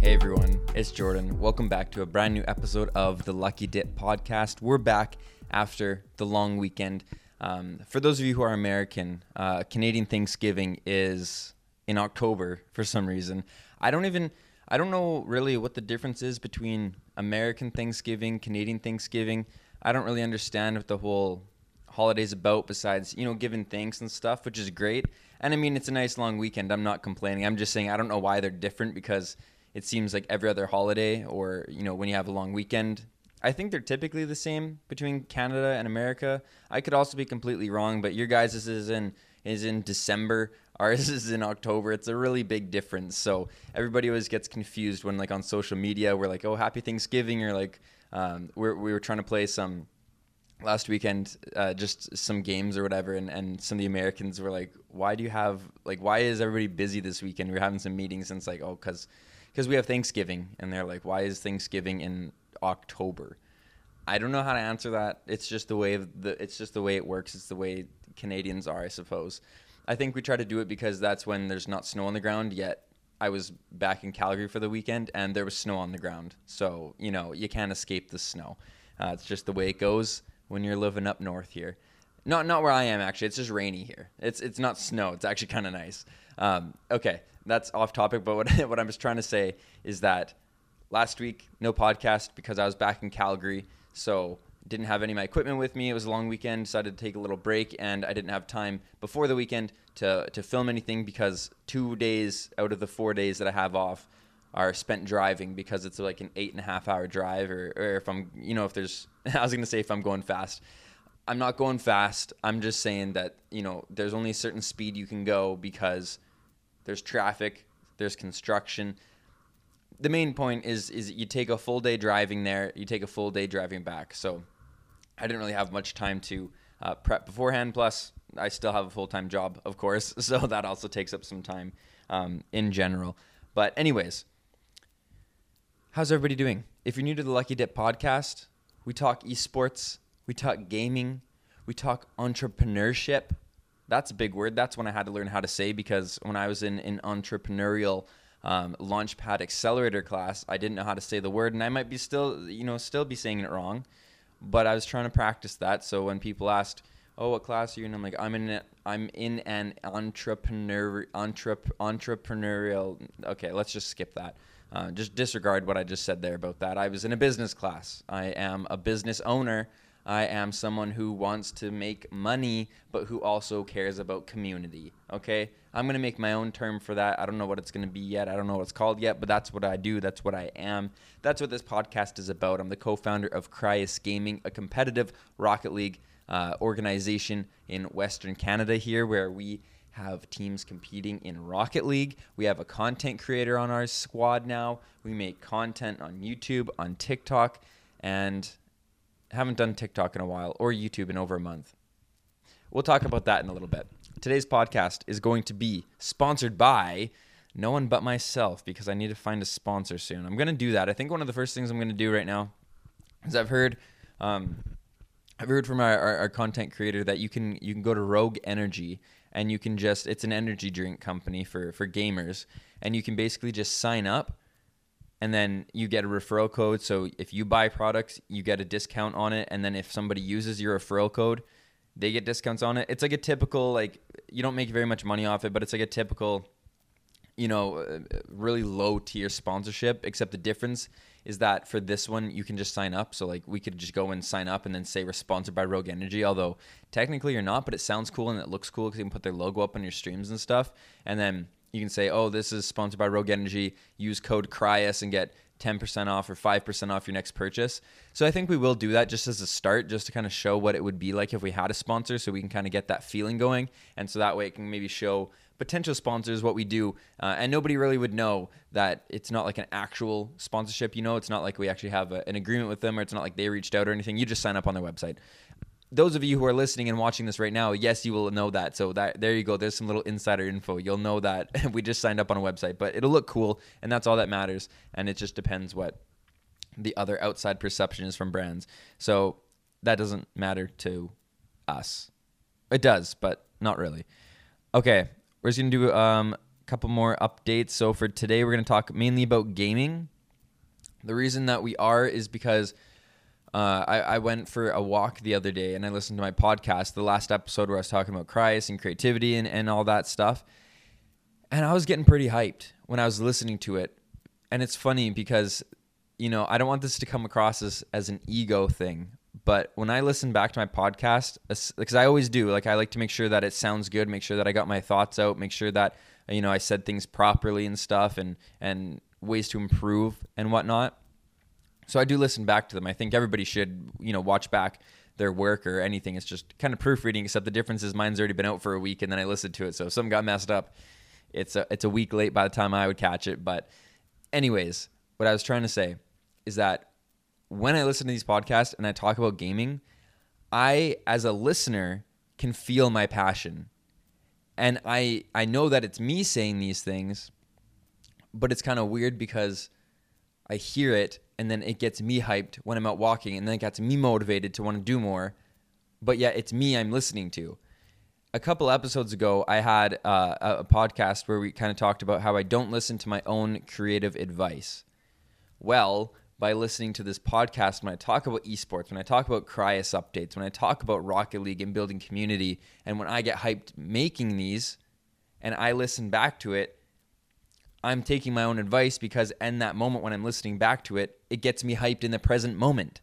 Hey everyone, it's Jordan. Welcome back to a brand new episode of the Lucky Dip podcast. We're back after the long weekend. For those of you who are American, Canadian Thanksgiving is in October for some reason. I don't know really what the difference is between American Thanksgiving, Canadian Thanksgiving. I don't really understand what the whole holiday's about besides, giving thanks and stuff, which is great. And I mean, it's a nice long weekend. I'm not complaining. I'm just saying I don't know why they're different because it seems like every other holiday or, when you have a long weekend, I think they're typically the same between Canada and America. I could also be completely wrong, but your guys' is in December. Ours is in October. It's a really big difference. So everybody always gets confused when on social media, we're like, oh, happy Thanksgiving. Or we were trying to play some last weekend, just some games or whatever. And some of the Americans were like, why is everybody busy this weekend? We were having some meetings and it's like, oh, because we have Thanksgiving. And they're like, why is Thanksgiving in October? I don't know how to answer that. It's just the way it works. It's the way Canadians are, I suppose. I think we try to do it because that's when there's not snow on the ground yet. I was back in Calgary for the weekend and there was snow on the ground. So, you can't escape the snow. It's just the way it goes when you're living up north here. Not where I am, actually. It's just rainy here. It's not snow. It's actually kind of nice. Okay, that's off topic. But what I'm just trying to say is that last week, no podcast because I was back in Calgary. So didn't have any of my equipment with me. It was a long weekend. Decided to take a little break. And I didn't have time before the weekend to film anything because 2 days out of the 4 days that I have off are spent driving because it's like an 8.5 hour drive or if I'm, if there's, I was going to say if I'm going fast. I'm not going fast. I'm just saying that, there's only a certain speed you can go because there's traffic, there's construction. The main point is you take a full day driving there, you take a full day driving back. So I didn't really have much time to prep beforehand. Plus, I still have a full-time job, of course. So that also takes up some time in general. But anyways, how's everybody doing? If you're new to the Lucky Dip podcast, we talk esports, we talk gaming, we talk entrepreneurship. That's a big word. That's one I had to learn how to say because when I was in an entrepreneurial Launchpad Accelerator class, I didn't know how to say the word, and I might be still be saying it wrong, but I was trying to practice that. So when people asked, "Oh, what class are you in?" I'm like, "I'm in an entrepreneurial." Okay, let's just skip that. Just disregard what I just said there about that. I was in a business class. I am a business owner. I am someone who wants to make money, but who also cares about community, okay? I'm going to make my own term for that. I don't know what it's going to be yet. I don't know what it's called yet, but that's what I do. That's what I am. That's what this podcast is about. I'm the co-founder of Cryus Gaming, a competitive Rocket League organization in Western Canada here where we have teams competing in Rocket League. We have a content creator on our squad now. We make content on YouTube, on TikTok, and haven't done TikTok in a while or YouTube in over a month. We'll talk about that in a little bit. Today's podcast is going to be sponsored by no one but myself because I need to find a sponsor soon. I'm going to do that. I think one of the first things I'm going to do right now is I've heard from our content creator that you can go to Rogue Energy and you can it's an energy drink company for gamers, and you can basically just sign up and then you get a referral code. So if you buy products, you get a discount on it. And then if somebody uses your referral code, they get discounts on it. It's like a typical, you don't make very much money off it, but it's like a typical, really low tier sponsorship, except the difference is that for this one, you can just sign up. So we could just go and sign up and then say we're sponsored by Rogue Energy, although technically you're not, but it sounds cool and it looks cool because you can put their logo up on your streams and stuff. And then you can say, oh, this is sponsored by Rogue Energy. Use code CRYUS and get 10% off or 5% off your next purchase. So I think we will do that just as a start, just to kind of show what it would be like if we had a sponsor so we can kind of get that feeling going. And so that way it can maybe show potential sponsors what we do. And nobody really would know that it's not like an actual sponsorship. It's not like we actually have an agreement with them, or it's not like they reached out or anything. You just sign up on their website. Those of you who are listening and watching this right now, yes, you will know that. So there you go. There's some little insider info. You'll know that we just signed up on a website, but it'll look cool, and that's all that matters. And it just depends what the other outside perception is from brands. So that doesn't matter to us. It does, but not really. Okay, we're just going to do couple more updates. So for today, we're going to talk mainly about gaming. The reason that we are is because I went for a walk the other day and I listened to my podcast, the last episode where I was talking about Christ and creativity and all that stuff. And I was getting pretty hyped when I was listening to it. And it's funny because, I don't want this to come across as an ego thing. But when I listen back to my podcast, because I always do, I like to make sure that it sounds good, make sure that I got my thoughts out, make sure that, I said things properly and stuff and ways to improve and whatnot. So I do listen back to them. I think everybody should, watch back their work or anything. It's just kind of proofreading, except the difference is mine's already been out for a week and then I listened to it. So if something got messed up, it's a week late by the time I would catch it. But anyways, what I was trying to say is that when I listen to these podcasts and I talk about gaming, I, as a listener, can feel my passion. And I know that it's me saying these things, but it's kind of weird because I hear it and then it gets me hyped when I'm out walking and then it gets me motivated to want to do more. But yet it's me I'm listening to. A couple episodes ago, I had a podcast where we kind of talked about how I don't listen to my own creative advice. Well, by listening to this podcast, when I talk about esports, when I talk about Cryos updates, when I talk about Rocket League and building community, and when I get hyped making these and I listen back to it, I'm taking my own advice because in that moment when I'm listening back to it, it gets me hyped in the present moment.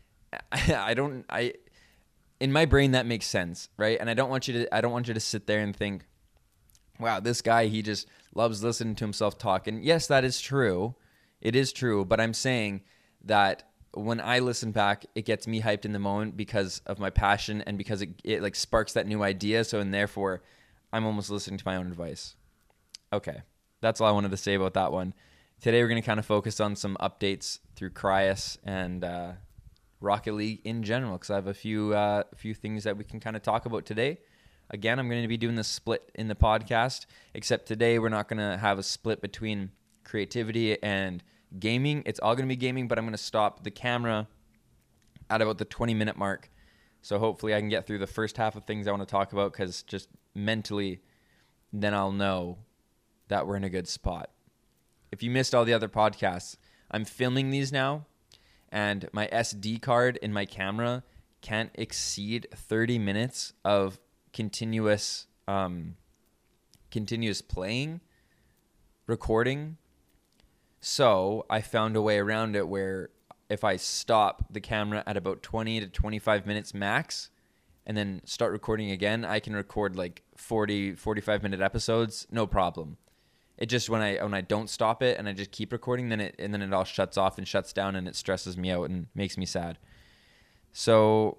In my brain that makes sense, right? And I don't want you to sit there and think, wow, this guy, he just loves listening to himself talk. And yes, that is true. It is true, but I'm saying that when I listen back, it gets me hyped in the moment because of my passion and because it sparks that new idea. So, and therefore, I'm almost listening to my own advice. Okay, that's all I wanted to say about that one. Today, we're going to kind of focus on some updates through Cryos and Rocket League in general, because I have a few things that we can kind of talk about today. Again, I'm going to be doing the split in the podcast, except today we're not going to have a split between creativity and gaming. It's all going to be gaming, but I'm going to stop the camera at about the 20-minute mark. So hopefully I can get through the first half of things I want to talk about, because just mentally, then I'll know that we're in a good spot. If you missed all the other podcasts, I'm filming these now, and my SD card in my camera can't exceed 30 minutes of continuous playing, recording. So I found a way around it where if I stop the camera at about 20 to 25 minutes max and then start recording again, I can record 45 minute episodes, no problem. It just when I don't stop it and I just keep recording, then it all shuts off and shuts down and it stresses me out and makes me sad. So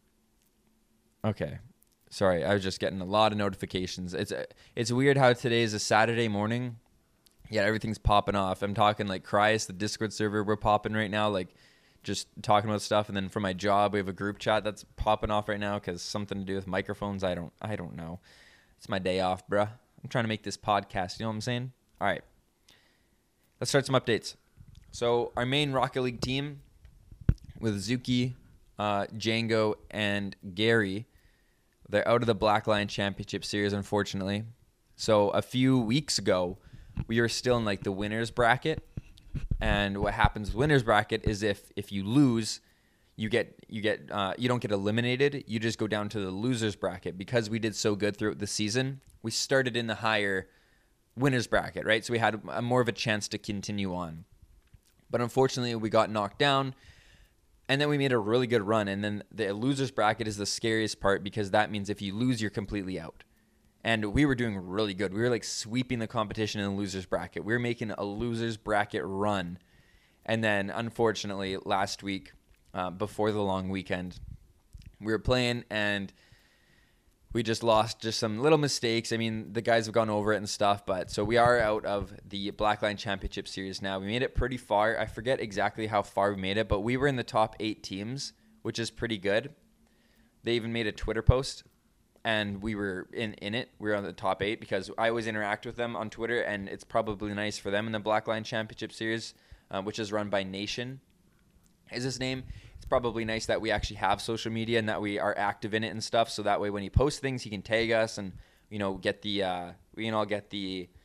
okay. Sorry, I was just getting a lot of notifications. It's weird how today is a Saturday morning. Yeah, everything's popping off. I'm talking Cryos, the Discord server, we're popping right now, just talking about stuff. And then for my job, we have a group chat that's popping off right now because something to do with microphones. I don't know. It's my day off, bruh. I'm trying to make this podcast. You know what I'm saying? All right. Let's start some updates. So our main Rocket League team with Zuki, Django, and Gary, they're out of the Black Lion Championship Series, unfortunately. So a few weeks ago, we were still in the winners bracket. And what happens with winners bracket is if you lose, you don't get eliminated. You just go down to the losers bracket. Because we did so good throughout the season, we started in the higher winners bracket, right? So we had more of a chance to continue on. But unfortunately, we got knocked down. And then we made a really good run. And then the losers bracket is the scariest part, because that means if you lose, you're completely out. And we were doing really good. We were sweeping the competition in the losers bracket. We were making a losers bracket run. And then unfortunately last week, before the long weekend, we were playing and we just lost just some little mistakes. I mean, the guys have gone over it and stuff, but so we are out of the Black Line Championship Series now. We made it pretty far. I forget exactly how far we made it, but we were in the top 8 teams, which is pretty good. They even made a Twitter post. And we were in it. We were on the top 8 because I always interact with them on Twitter, and it's probably nice for them in the Black Line Championship Series, which is run by Nation, is his name. It's probably nice that we actually have social media and that we are active in it and stuff. So that way, when he posts things, he can tag us and we can all get the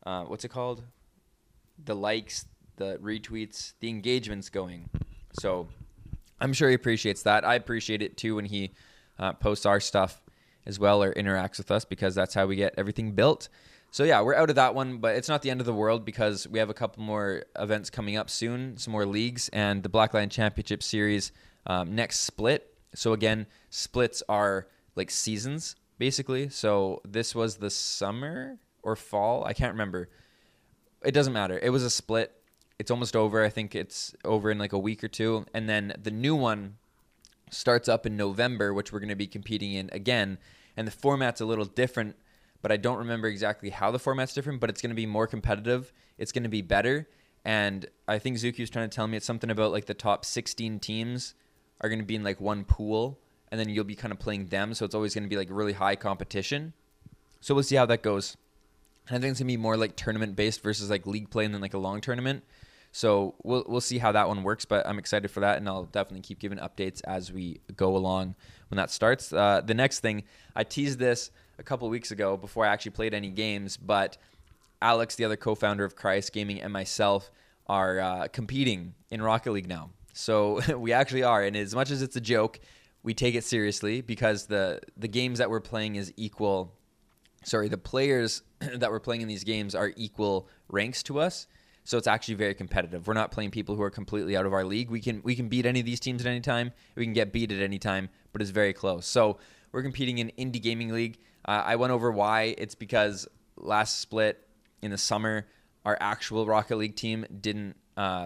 what's it called? The likes, the retweets, the engagements going. So I'm sure he appreciates that. I appreciate it too when he posts our stuff as well or interacts with us, because that's how we get everything built. So yeah, we're out of that one, but it's not the end of the world because we have a couple more events coming up soon, some more leagues, and the Black Lion Championship Series next split. So again, splits are like seasons basically. So this was the summer or fall, I can't remember. It doesn't matter. It was a split. It's almost over. I think it's over in like a week or two. And then the new one starts up in November, which we're going to be competing in again. And the format's a little different, but I don't remember exactly how the format's different, but it's going to be more competitive. It's going to be better. And I think Zuki was trying to tell me it's something about like the top 16 teams are going to be in like one pool, and then you'll be kind of playing them. So it's always going to be like really high competition. So we'll see how that goes. And I think it's going to be more like tournament based versus like league play and then like a long tournament. So we'll see how that one works, but I'm excited for that, and I'll definitely keep giving updates as we go along when that starts. The next thing, I teased this a couple weeks ago before I actually played any games, but Alex, the other co-founder of Christ Gaming, and myself are competing in Rocket League now. So we actually are, and as much as it's a joke, we take it seriously because the games that we're playing is equal. Sorry, the players that we're playing in these games are equal ranks to us. So it's actually very competitive. We're not playing people who are completely out of our league. We can beat any of these teams at any time. We can get beat at any time, but it's very close. So we're competing in Indie Gaming League. I went over why. It's because last split in the summer, our actual Rocket League team didn't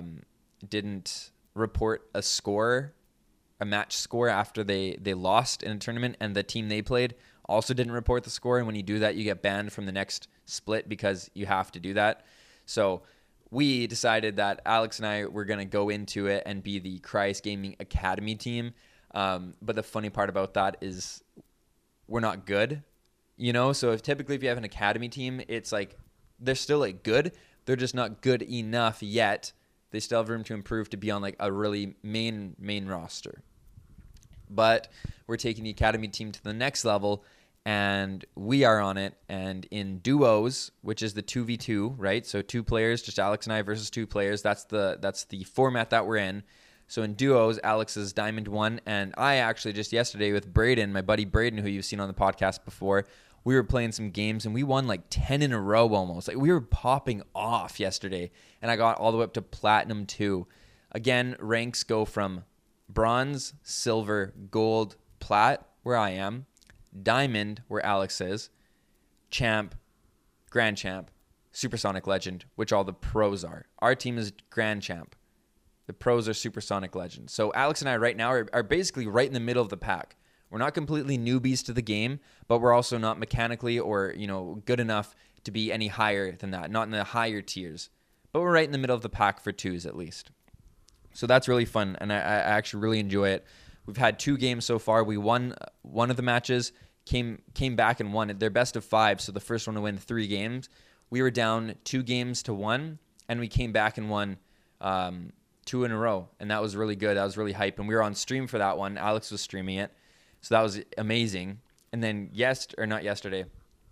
report a score, a match score after they lost in a tournament, and the team they played also didn't report the score. And when you do that, you get banned from the next split because you have to do that. So we decided that Alex and I were going to go into it and be the Christ Gaming Academy team. But the funny part about that is we're not good, you know? So typically if you have an academy team, it's like they're still like good. They're just not good enough yet. They still have room to improve to be on like a really main roster. But we're taking the academy team to the next level, and we are on it. And in duos, which is the 2v2, right? So 2 players, just Alex and I versus 2 players. That's the format that we're in. So in duos, Alex is Diamond 1, and I actually just yesterday with Braden, my buddy Braden, who you've seen on the podcast before, we were playing some games, and we won like 10 in a row almost. Like we were popping off yesterday, and I got all the way up to Platinum 2. Again, ranks go from bronze, silver, gold, plat, where I am, diamond, where Alex is, champ, grand champ, supersonic legend, which all the pros are. Our team is grand champ. The pros are supersonic legend. So Alex and I right now are basically right in the middle of the pack. We're not completely newbies to the game, but we're also not mechanically or, good enough to be any higher than that, not in the higher tiers. But we're right in the middle of the pack for 2s at least. So that's really fun, and I actually really enjoy it. We've had 2 games so far. We won one of the matches, came back and won it. They're best of 5, so the first one to win 3 games. We were down 2 games to 1, and we came back and won 2 in a row, and that was really good. That was really hype, and we were on stream for that one. Alex was streaming it, so that was amazing. And then not yesterday.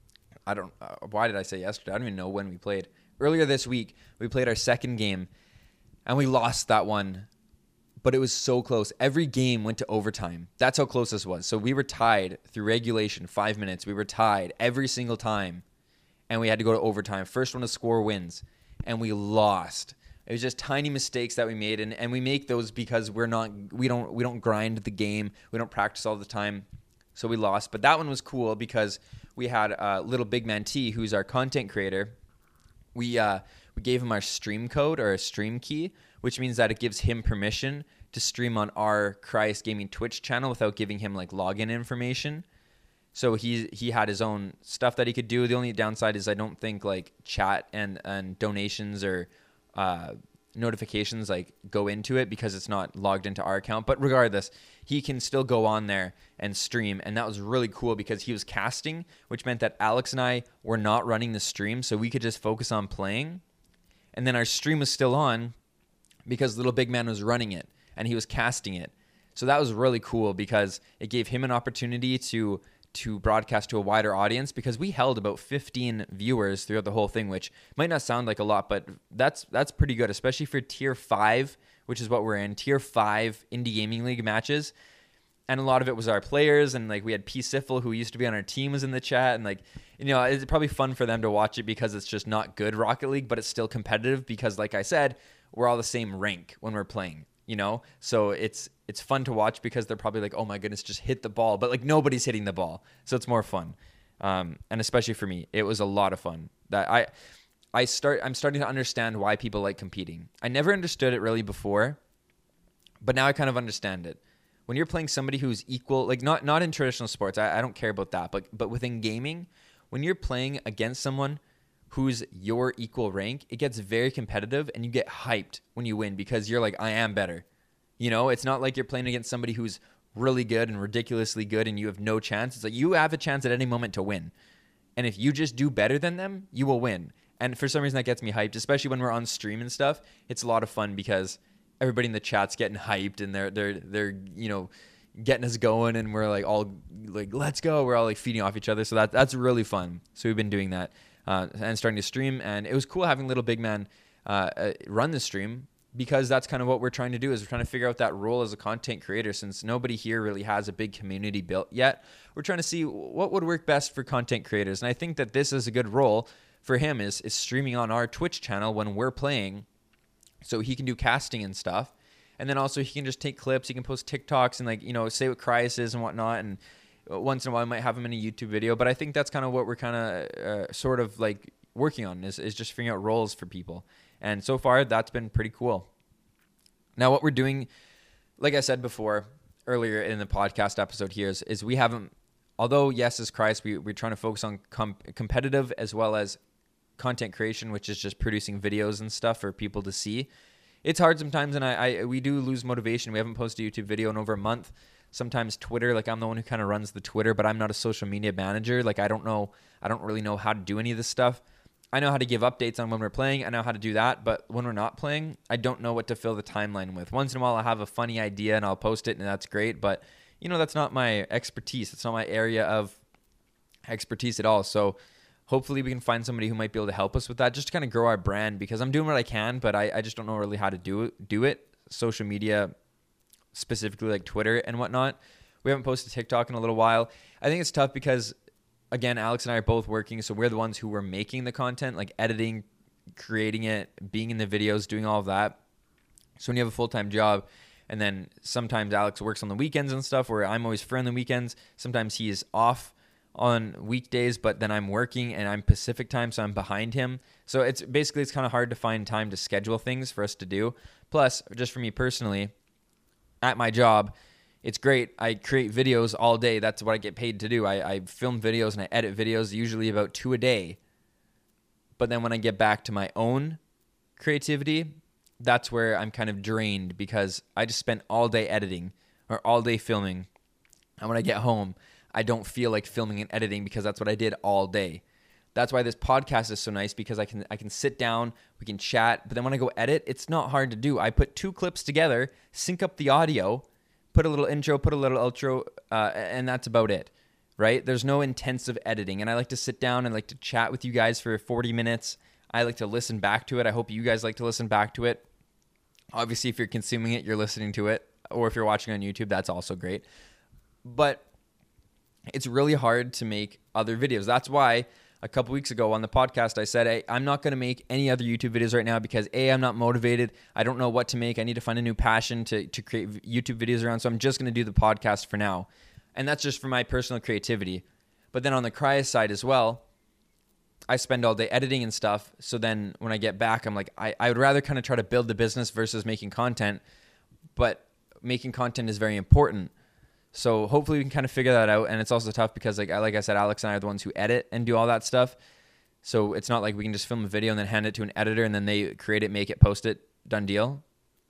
Why did I say yesterday? I don't even know when we played. Earlier this week, we played our second game, and we lost that one, but it was so close. Every game went to overtime. That's how close this was. So we were tied through regulation, 5 minutes. We were tied every single time, and we had to go to overtime. First one to score wins, and we lost. It was just tiny mistakes that we made, and we make those because we don't grind the game. We don't practice all the time, so we lost. But that one was cool because we had little Big Man T, who's our content creator. We gave him our stream code or a stream key, which means that it gives him permission to stream on our Christ Gaming Twitch channel without giving him like login information. So he had his own stuff that he could do. The only downside is I don't think like chat and donations or notifications like go into it because it's not logged into our account. But regardless, he can still go on there and stream, and that was really cool because he was casting, which meant that Alex and I were not running the stream, so we could just focus on playing. And then our stream was still on because Little Big Man was running it and he was casting it. So that was really cool because it gave him an opportunity to to broadcast to a wider audience, because we held about 15 viewers throughout the whole thing, which might not sound like a lot, but that's pretty good, especially for tier 5, which is what we're in, tier 5 indie gaming league matches. And a lot of it was our players, and like we had P. Siffle, who used to be on our team, was in the chat, and like, you know, it's probably fun for them to watch it because it's just not good Rocket League, but it's still competitive because, like I said, we're all the same rank when we're playing, you know? So it's fun to watch because they're probably like, oh my goodness, just hit the ball, but like nobody's hitting the ball, so it's more fun. And especially for me, it was a lot of fun. That I'm starting to understand why people like competing. I never understood it really before, but now I kind of understand it. When you're playing somebody who's equal, like not in traditional sports, I don't care about that, but within gaming, when you're playing against someone who's your equal rank, it gets very competitive and you get hyped when you win because you're like, I am better. You know, it's not like you're playing against somebody who's really good and ridiculously good and you have no chance. It's like you have a chance at any moment to win. And if you just do better than them, you will win. And for some reason that gets me hyped, especially when we're on stream and stuff. It's a lot of fun because everybody in the chat's getting hyped and they're you know, getting us going, and we're like all like, let's go. We're all like feeding off each other. So that's really fun. So we've been doing that and starting to stream, and it was cool having Little Big Man run the stream, because that's kind of what we're trying to do, is we're trying to figure out that role as a content creator. Since nobody here really has a big community built yet, we're trying to see what would work best for content creators. And I think that this is a good role for him, is streaming on our Twitch channel when we're playing, so he can do casting and stuff. And then also he can just take clips, he can post TikToks and like, you know, say what Cryus is and whatnot. And once in a while I might have him in a YouTube video. But I think that's kind of what we're kind of sort of like working on, is just figuring out roles for people. And so far that's been pretty cool. Now what we're doing, like I said before earlier in the podcast episode here, is we haven't, although yes, as Cryus, we're trying to focus on competitive as well as content creation, which is just producing videos and stuff for people to see. It's hard sometimes, and we do lose motivation. We haven't posted a YouTube video in over a month. Sometimes Twitter, like I'm the one who kind of runs the Twitter, but I'm not a social media manager. Like I don't really know how to do any of this stuff. I know how to give updates on when we're playing. I know how to do that, but when we're not playing, I don't know what to fill the timeline with. Once in a while I'll have a funny idea and I'll post it, and that's great, but you know, that's not my expertise. It's not my area of expertise at all. So hopefully we can find somebody who might be able to help us with that, just to kind of grow our brand, because I'm doing what I can, but I just don't know really how to do it. Social media, specifically like Twitter and whatnot. We haven't posted TikTok in a little while. I think it's tough because, again, Alex and I are both working, so we're the ones who were making the content, like editing, creating it, being in the videos, doing all of that. So when you have a full-time job, and then sometimes Alex works on the weekends and stuff, where I'm always free on the weekends. Sometimes he is off on weekdays, but then I'm working and I'm Pacific time, so I'm behind him. So it's kind of hard to find time to schedule things for us to do. Plus, just for me personally, at my job, it's great. I create videos all day. That's what I get paid to do. I film videos and I edit videos, usually about 2 a day. But then when I get back to my own creativity, that's where I'm kind of drained, because I just spent all day editing or all day filming. And when I get home, I don't feel like filming and editing, because that's what I did all day. That's why this podcast is so nice, because I can sit down, we can chat, but then when I go edit, it's not hard to do. I put 2 clips together, sync up the audio, put a little intro, put a little outro, and that's about it, right? There's no intensive editing, and I like to sit down and like to chat with you guys for 40 minutes. I like to listen back to it. I hope you guys like to listen back to it. Obviously, if you're consuming it, you're listening to it, or if you're watching on YouTube, that's also great. But it's really hard to make other videos. That's why a couple weeks ago on the podcast, I said, hey, I'm not going to make any other YouTube videos right now, because A, I'm not motivated. I don't know what to make. I need to find a new passion to create YouTube videos around. So I'm just going to do the podcast for now. And that's just for my personal creativity. But then on the Cryus side as well, I spend all day editing and stuff. So then when I get back, I'm like, I would rather kind of try to build the business versus making content. But making content is very important. So hopefully we can kind of figure that out. And it's also tough because, like I said, Alex and I are the ones who edit and do all that stuff. So it's not like we can just film a video and then hand it to an editor and then they create it, make it, post it, done deal.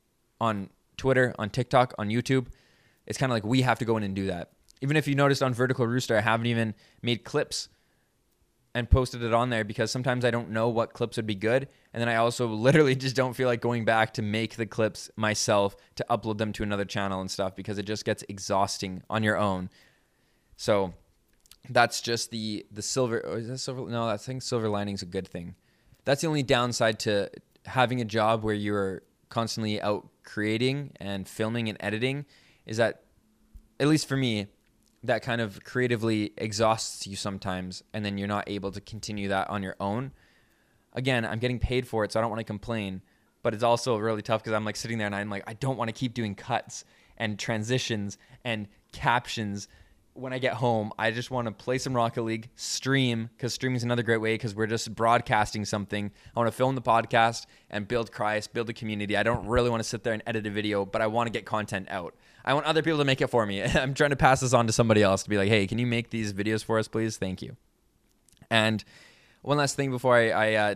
On Twitter, on TikTok, on YouTube, it's kind of like we have to go in and do that. Even if you noticed on Vertical Rooster, I haven't even made clips and posted it on there, because sometimes I don't know what clips would be good. And then I also literally just don't feel like going back to make the clips myself to upload them to another channel and stuff, because it just gets exhausting on your own. So that's just the silver. Or is that silver? No, I think silver lining is a good thing. That's the only downside to having a job where you're constantly out creating and filming and editing, is that, at least for me, that kind of creatively exhausts you sometimes, and then you're not able to continue that on your own. Again, I'm getting paid for it, so I don't want to complain, but it's also really tough because I'm like sitting there and I'm like, I don't want to keep doing cuts and transitions and captions when I get home. I just want to play some Rocket League, stream, because streaming is another great way because we're just broadcasting something. I want to film the podcast and build Christ, build a community. I don't really want to sit there and edit a video, but I want to get content out. I want other people to make it for me. I'm trying to pass this on to somebody else to be like, hey, can you make these videos for us, please? Thank you. And one last thing before I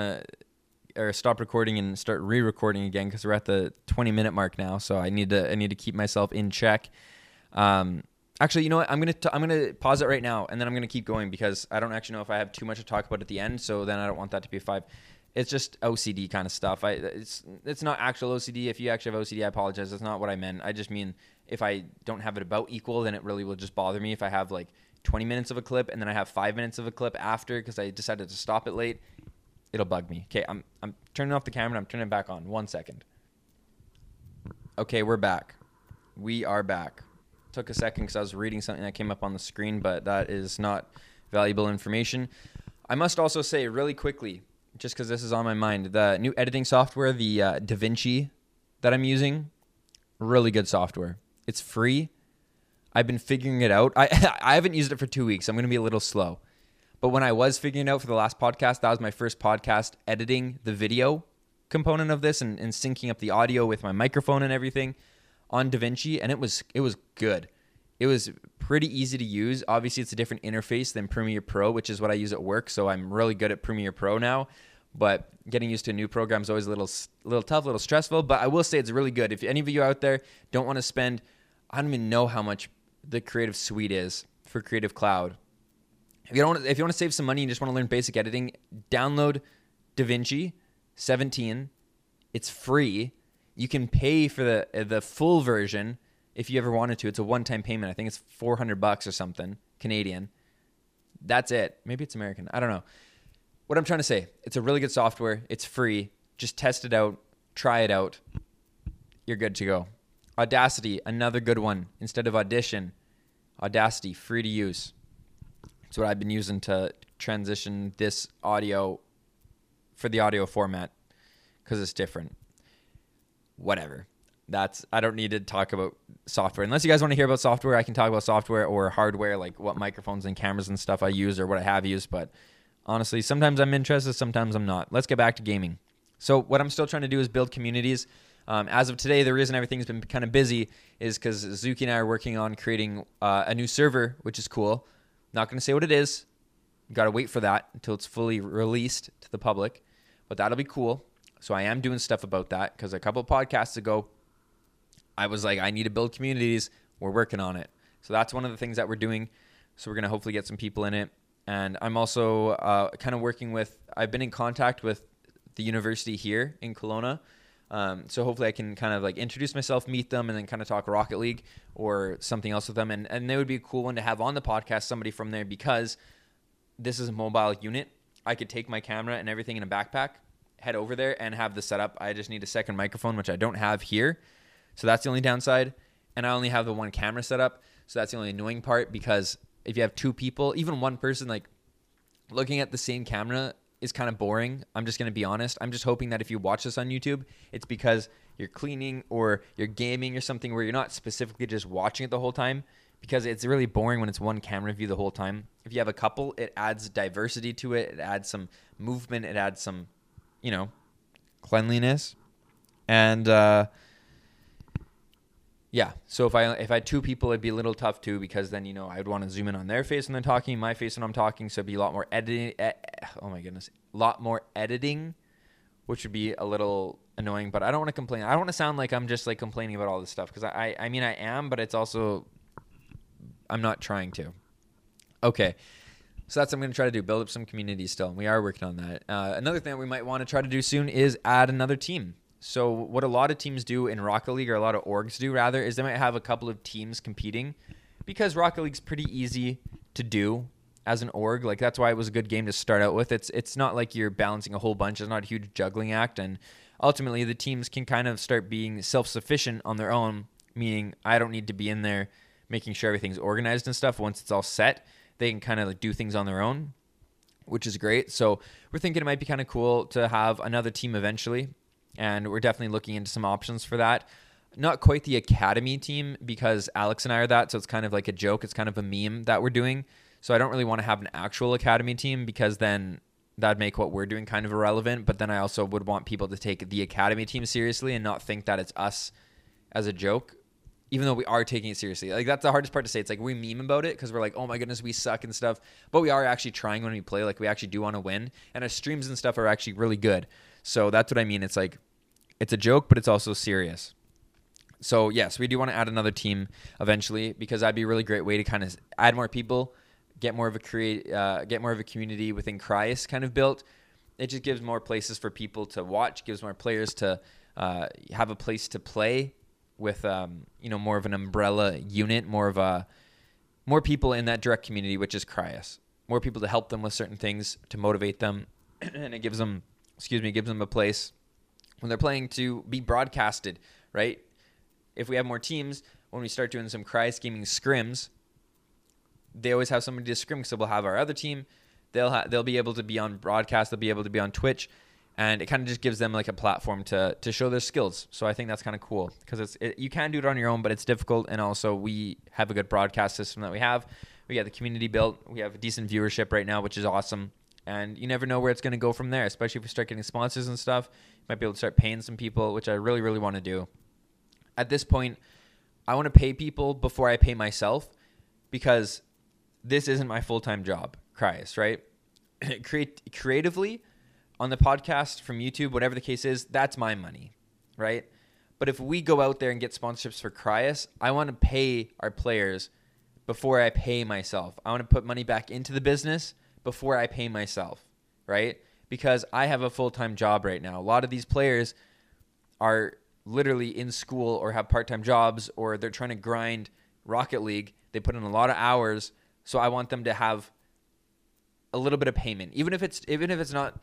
stop recording and start re-recording again, because we're at the 20-minute mark now, so I need to keep myself in check. Actually, you know what? I'm gonna pause it right now, and then I'm gonna keep going because I don't actually know if I have too much to talk about at the end. So then I don't want that to be a 5. It's just OCD kind of stuff. It's not actual OCD. If you actually have OCD, I apologize. That's not what I meant. I just mean if I don't have it about equal, then it really will just bother me. If I have like 20 minutes of a clip and then I have 5 minutes of a clip after because I decided to stop it late, it'll bug me. Okay, I'm turning off the camera. I'm turning it back on. 1 second. Okay, we're back. We are back. Took a second because I was reading something that came up on the screen, but that is not valuable information. I must also say really quickly, just because this is on my mind, the new editing software, the DaVinci that I'm using, really good software. It's free. I've been figuring it out. I haven't used it for 2 weeks. I'm going to be a little slow. But when I was figuring it out for the last podcast, that was my first podcast editing the video component of this and syncing up the audio with my microphone and everything on DaVinci, and it was good. It was pretty easy to use. Obviously, it's a different interface than Premiere Pro, which is what I use at work, so I'm really good at Premiere Pro now. But getting used to a new program is always a little tough, a little stressful. But I will say it's really good. If any of you out there don't want to spend, I don't even know how much the Creative Suite is for Creative Cloud. If you want to save some money and just want to learn basic editing, download DaVinci 17. It's free. You can pay for the full version if you ever wanted to. It's a one-time payment. I think it's $400 or something Canadian. That's it. Maybe it's American. I don't know. What I'm trying to say, it's a really good software. It's free. Just test it out. Try it out. You're good to go. Audacity, another good one. Instead of Audition, Audacity, free to use. It's what I've been using to transition this audio for the audio format because it's different. Whatever. I don't need to talk about software. Unless you guys want to hear about software, I can talk about software or hardware, like what microphones and cameras and stuff I use or what I have used. But honestly, sometimes I'm interested, sometimes I'm not. Let's get back to gaming. So what I'm still trying to do is build communities. As of today, the reason everything's been kind of busy is because Zuki and I are working on creating a new server, which is cool. Not going to say what it is. You got to wait for that until it's fully released to the public. But that'll be cool. So I am doing stuff about that because a couple of podcasts ago, I was like, I need to build communities. We're working on it. So that's one of the things that we're doing. So we're going to hopefully get some people in it. And I'm also kind of working with, I've been in contact with the university here in Kelowna. So hopefully I can kind of like introduce myself, meet them, and then kind of talk Rocket League or something else with them. And they would be a cool one to have on the podcast, somebody from there, because this is a mobile unit. I could take my camera and everything in a backpack, head over there and have the setup. I just need a second microphone, which I don't have here. So that's the only downside. And I only have the one camera set up. So that's the only annoying part, because if you have two people, even one person, like looking at the same camera is kind of boring. I'm just going to be honest. I'm just hoping that if you watch this on YouTube, it's because you're cleaning or you're gaming or something where you're not specifically just watching it the whole time, because it's really boring when it's one camera view the whole time. If you have a couple, it adds diversity to it. It adds some movement. It adds some, cleanliness. And, yeah, so if I had two people, it'd be a little tough too, because then, I'd want to zoom in on their face when they're talking, my face when I'm talking, so it'd be a lot more editing. Oh my goodness, a lot more editing, which would be a little annoying. But I don't want to complain. I don't want to sound like I'm just like complaining about all this stuff, because I mean I am, but it's also I'm not trying to. Okay, so that's what I'm going to try to do, build up some community still. We are working on that. Another thing that we might want to try to do soon is add another team. So what a lot of teams do in Rocket League, or a lot of orgs do rather, is they might have a couple of teams competing, because Rocket League's pretty easy to do as an org. Like, that's why it was a good game to start out with. It's not like you're balancing a whole bunch. It's not a huge juggling act. And ultimately, the teams can kind of start being self-sufficient on their own, meaning I don't need to be in there making sure everything's organized and stuff. Once it's all set, they can kind of like do things on their own, which is great. So we're thinking it might be kind of cool to have another team eventually. And we're definitely looking into some options for that. Not quite the academy team, because Alex and I are that. So it's kind of like a joke. It's kind of a meme that we're doing. So I don't really want to have an actual academy team, because then that'd make what we're doing kind of irrelevant. But then I also would want people to take the academy team seriously and not think that it's us as a joke, even though we are taking it seriously. Like, that's the hardest part to say. It's like we meme about it because we're like, oh my goodness, we suck and stuff. But we are actually trying when we play. Like, we actually do want to win. And our streams and stuff are actually really good. So that's what I mean. It's like, it's a joke, but it's also serious. So yes, we do want to add another team eventually, because that'd be a really great way to kind of add more people, get more of a community within Cryus kind of built. It just gives more places for people to watch, gives more players to have a place to play with, more of an umbrella unit, more people in that direct community, which is Cryus. More people to help them with certain things, to motivate them, and it gives them a place when they're playing to be broadcasted, right? If we have more teams, when we start doing some Cryus Gaming scrims, they always have somebody to scrim, because we'll have our other team. They'll be able to be on broadcast. They'll be able to be on Twitch, and it kind of just gives them like a platform to show their skills. So I think that's kind of cool, because you can do it on your own, but it's difficult. And also, we have a good broadcast system that we have. We got the community built. We have a decent viewership right now, which is awesome. And you never know where it's going to go from there, especially if we start getting sponsors and stuff. You might be able to start paying some people, which I really, really want to do. At this point, I want to pay people before I pay myself, because this isn't my full-time job, Cryus, right? Creatively, on the podcast, from YouTube, whatever the case is, that's my money, right? But if we go out there and get sponsorships for Cryus, I want to pay our players before I pay myself. I want to put money back into the business before I pay myself, right? Because I have a full-time job right now. A lot of these players are literally in school or have part-time jobs, or they're trying to grind Rocket League. They put in a lot of hours, so I want them to have a little bit of payment, even if it's not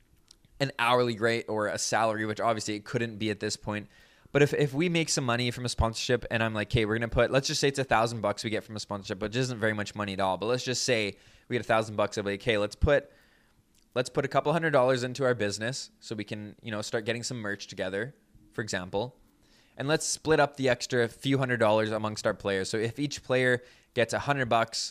an hourly rate or a salary, which obviously it couldn't be at this point. But if we make some money from a sponsorship, and I'm like, okay, we're gonna put, let's just say it's $1,000 we get from a sponsorship, which isn't very much money at all. But let's just say we get $1,000. I'm like, okay, let's put a couple $100 into our business so we can, start getting some merch together, for example. And let's split up the extra few $100s amongst our players. So if each player gets $100,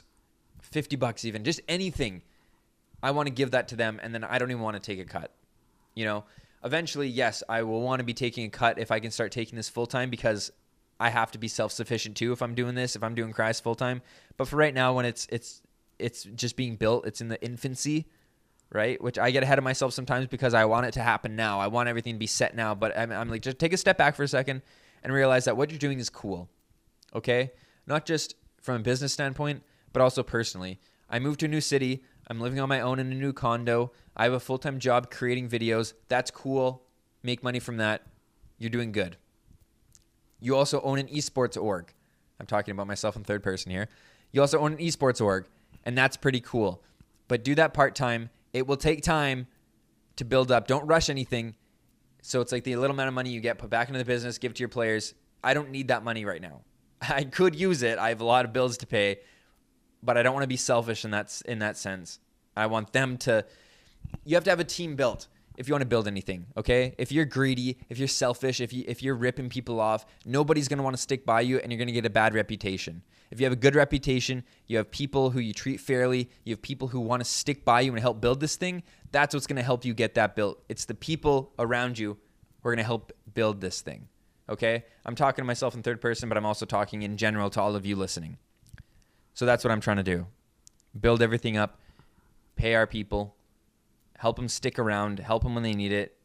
$50 even, just anything, I want to give that to them, and then I don't even want to take a cut. Eventually, yes, I will want to be taking a cut if I can start taking this full time, because I have to be self-sufficient too if I'm doing this, if I'm doing Cryus full time. But for right now, when it's just being built, it's in the infancy, right? Which I get ahead of myself sometimes because I want it to happen now. I want everything to be set now. But I'm like, just take a step back for a second and realize that what you're doing is cool, okay? Not just from a business standpoint, but also personally. I moved to a new city. I'm living on my own in a new condo. I have a full-time job creating videos. That's cool. Make money from that. You're doing good. You also own an esports org. I'm talking about myself in third person here. You also own an esports org, and that's pretty cool. But do that part-time. It will take time to build up. Don't rush anything. So it's like the little amount of money you get, put back into the business, give it to your players. I don't need that money right now. I could use it. I have a lot of bills to pay, but I don't want to be selfish in that sense. I want them to. You have to have a team built if you want to build anything, okay? If you're greedy, if you're selfish, if you're ripping people off, nobody's going to want to stick by you, and you're going to get a bad reputation. If you have a good reputation, you have people who you treat fairly, you have people who want to stick by you and help build this thing, that's what's going to help you get that built. It's the people around you who are going to help build this thing, okay? I'm talking to myself in third person, but I'm also talking in general to all of you listening. So that's what I'm trying to do. Build everything up, pay our people, help them stick around, help them when they need it.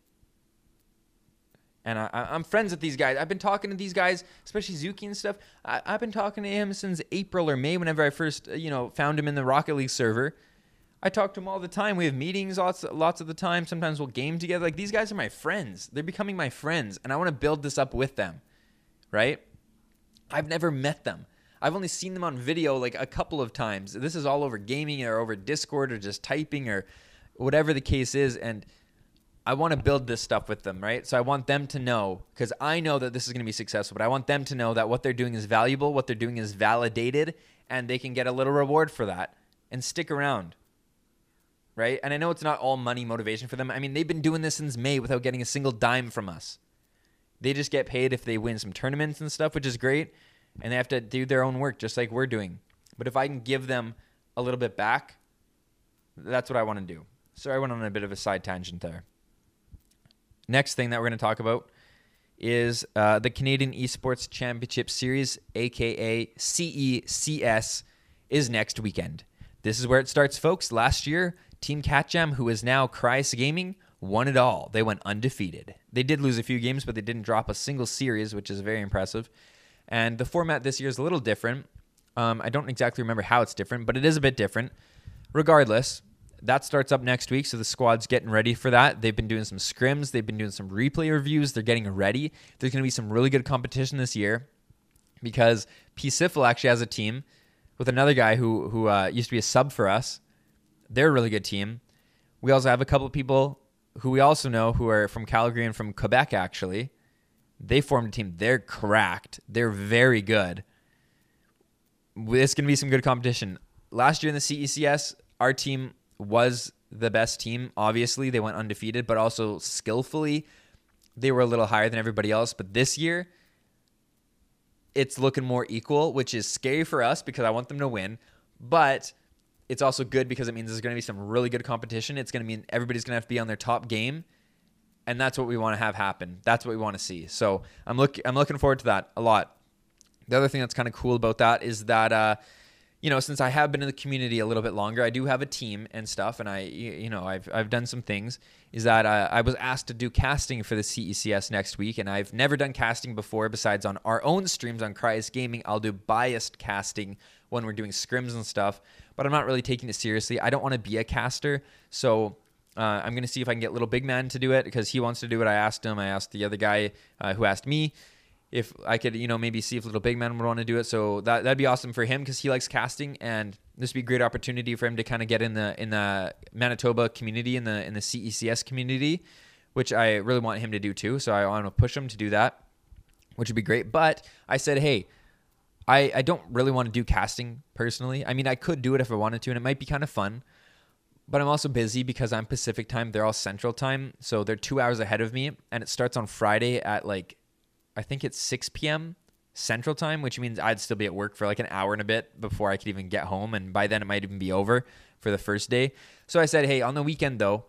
And I'm friends with these guys. I've been talking to these guys, especially Zuki and stuff. I've been talking to him since April or May, whenever I first, found him in the Rocket League server. I talk to him all the time. We have meetings lots of the time. Sometimes we'll game together. Like, these guys are my friends. They're becoming my friends, and I want to build this up with them, right? I've never met them. I've only seen them on video like a couple of times. This is all over gaming or over Discord or just typing or whatever the case is. And I want to build this stuff with them, right? So I want them to know, because I know that this is going to be successful, but I want them to know that what they're doing is valuable, what they're doing is validated, and they can get a little reward for that and stick around, right? And I know it's not all money motivation for them. I mean, they've been doing this since May without getting a single dime from us. They just get paid if they win some tournaments and stuff, which is great, and they have to do their own work just like we're doing. But if I can give them a little bit back, that's what I want to do. Sorry, I went on a bit of a side tangent there. Next thing that we're going to talk about is the Canadian Esports Championship Series, aka CECS, is next weekend. This is where it starts, folks. Last year, Team Catjam, who is now Cryas Gaming, won it all. They went undefeated. They did lose a few games, but they didn't drop a single series, which is very impressive. And the format this year is a little different. I don't exactly remember how it's different, but it is a bit different. Regardless, that starts up next week, so the squad's getting ready for that. They've been doing some scrims. They've been doing some replay reviews. They're getting ready. There's going to be some really good competition this year because P-Sifl actually has a team with another guy who used to be a sub for us. They're a really good team. We also have a couple of people who we also know who are from Calgary and from Quebec, actually. They formed a team. They're cracked. They're very good. It's going to be some good competition. Last year in the CECS, our team was the best team. Obviously, they went undefeated, but also skillfully, they were a little higher than everybody else. But this year, it's looking more equal, which is scary for us because I want them to win. But it's also good because it means there's going to be some really good competition. It's going to mean everybody's going to have to be on their top game. And that's what we want to have happen. That's what we want to see. So I'm looking forward to that a lot. The other thing that's kind of cool about that is that, since I have been in the community a little bit longer, I do have a team and stuff, and I've done some things. Is that I was asked to do casting for the CECS next week, and I've never done casting before. Besides on our own streams on Cryas Gaming, I'll do biased casting when we're doing scrims and stuff. But I'm not really taking it seriously. I don't want to be a caster, so I'm going to see if I can get Little Big Man to do it because he wants to do it. I asked him. I asked the other guy who asked me if I could, maybe see if Little Big Man would want to do it. So that'd be awesome for him because he likes casting, and this would be a great opportunity for him to kind of get in the Manitoba community, in the CECS community, which I really want him to do too. So I want to push him to do that, which would be great. But I said, hey, I don't really want to do casting personally. I mean, I could do it if I wanted to, and it might be kind of fun. But I'm also busy because I'm Pacific time. They're all Central time. So they're 2 hours ahead of me, and it starts on Friday at I think it's 6 p.m. Central time, which means I'd still be at work for an hour and a bit before I could even get home. And by then it might even be over for the first day. So I said, hey, on the weekend though,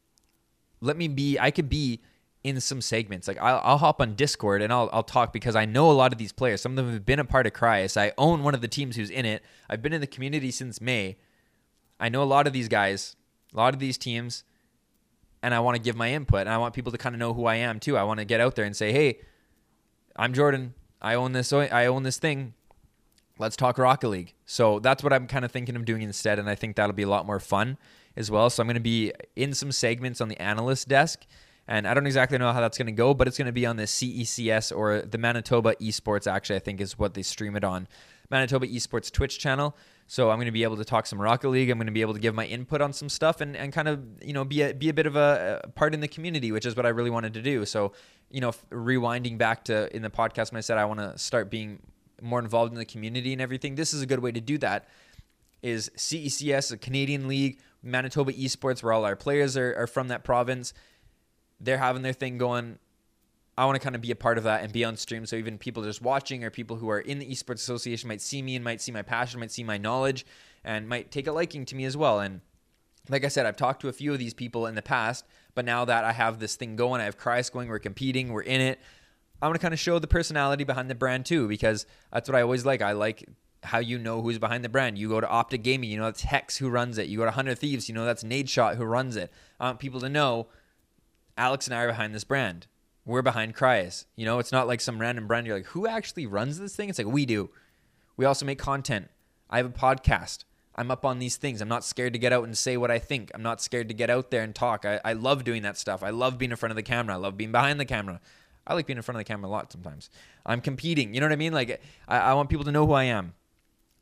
I could be in some segments. I'll hop on Discord and I'll talk because I know a lot of these players. Some of them have been a part of Cryas. I own one of the teams who's in it. I've been in the community since May. I know a lot of these guys, a lot of these teams, and I want to give my input. And I want people to kind of know who I am too. I want to get out there and say, hey, I'm Jordan. I own this thing. Let's talk Rocket League. So that's what I'm kind of thinking of doing instead, and I think that'll be a lot more fun as well. So I'm going to be in some segments on the analyst desk, and I don't exactly know how that's going to go, but it's going to be on the CECS or the Manitoba Esports, actually, I think is what they stream it on. Manitoba Esports Twitch channel. So I'm going to be able to talk some Rocket League. I'm going to be able to give my input on some stuff and kind of, be a bit of a part in the community, which is what I really wanted to do. So, rewinding back to in the podcast when I said I want to start being more involved in the community and everything, this is a good way to do that. Is CECS, a Canadian league, Manitoba Esports, where all our players are from that province. They're having their thing going. I want to kind of be a part of that and be on stream. So even people just watching or people who are in the Esports Association might see me and might see my passion, might see my knowledge, and might take a liking to me as well. And like I said, I've talked to a few of these people in the past, but now that I have this thing going, I have Cryas going, we're competing, we're in it, I want to kind of show the personality behind the brand too, because that's what I always like. I like how who's behind the brand. You go to Optic Gaming, that's Hex who runs it. You go to 100 Thieves, that's Nadeshot who runs it. I want people to know Alex and I are behind this brand. We're behind Cryas. It's not like some random brand. You're like, who actually runs this thing? It's like, we do. We also make content. I have a podcast. I'm up on these things. I'm not scared to get out and say what I think. I'm not scared to get out there and talk. I love doing that stuff. I love being in front of the camera. I love being behind the camera. I like being in front of the camera a lot sometimes. I'm competing. You know what I mean? I want people to know who I am.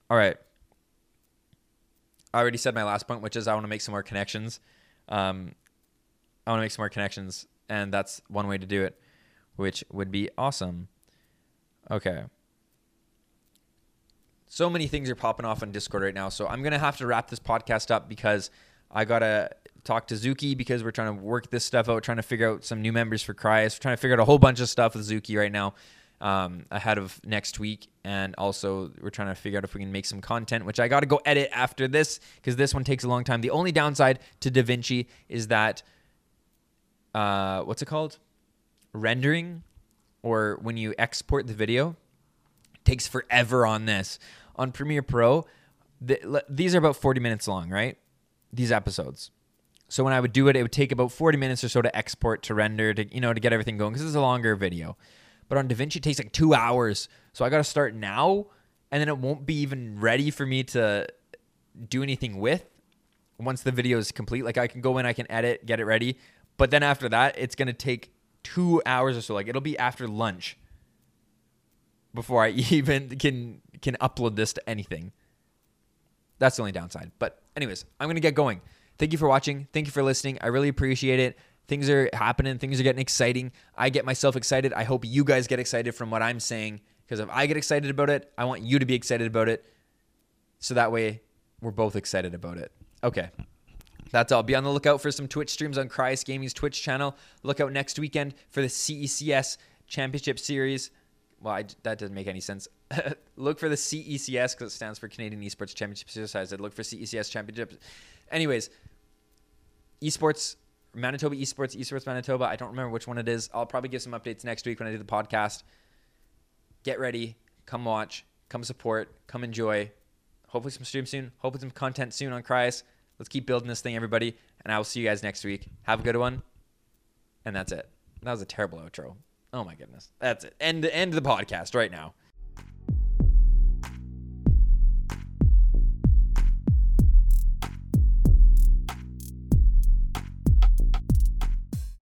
All right. I already said my last point, which is I want to make some more connections. And that's one way to do it, which would be awesome. Okay. So many things are popping off on Discord right now, so I'm going to have to wrap this podcast up because I got to talk to Zuki because we're trying to work this stuff out, trying to figure out some new members for Cryas. We're trying to figure out a whole bunch of stuff with Zuki right now ahead of next week, and also we're trying to figure out if we can make some content, which I got to go edit after this because this one takes a long time. The only downside to DaVinci is that, what's it called? Rendering, or when you export the video, it takes forever on this. On Premiere Pro, these are about 40 minutes long, right? These episodes. So when I would do it, it would take about 40 minutes or so to export, to render, to get everything going because it's a longer video. But on DaVinci, it takes like 2 hours. So I got to start now, and then it won't be even ready for me to do anything with once the video is complete. Like I can go in, I can edit, get it ready. But then after that, it's going to take 2 hours or so. Like it'll be after lunch before I even can upload this to anything. That's the only downside. But anyways, I'm going to get going. Thank you for watching. Thank you for listening. I really appreciate it. Things are happening. Things are getting exciting. I get myself excited. I hope you guys get excited from what I'm saying, because if I get excited about it, I want you to be excited about it. So that way we're both excited about it. Okay. That's all. Be on the lookout for some Twitch streams on Cryas Gaming's Twitch channel. Look out next weekend for the CECS Championship Series. Well, that doesn't make any sense. Look for the CECS because it stands for Canadian Esports Championship Series. I said look for CECS Championships. Anyways, esports, Manitoba Esports Manitoba. I don't remember which one it is. I'll probably give some updates next week when I do the podcast. Get ready. Come watch. Come support. Come enjoy. Hopefully some streams soon. Hopefully some content soon on Cryas. Let's keep building this thing, everybody. And I will see you guys next week. Have a good one. And that's it. That was a terrible outro. Oh, my goodness. That's it. End the podcast right now.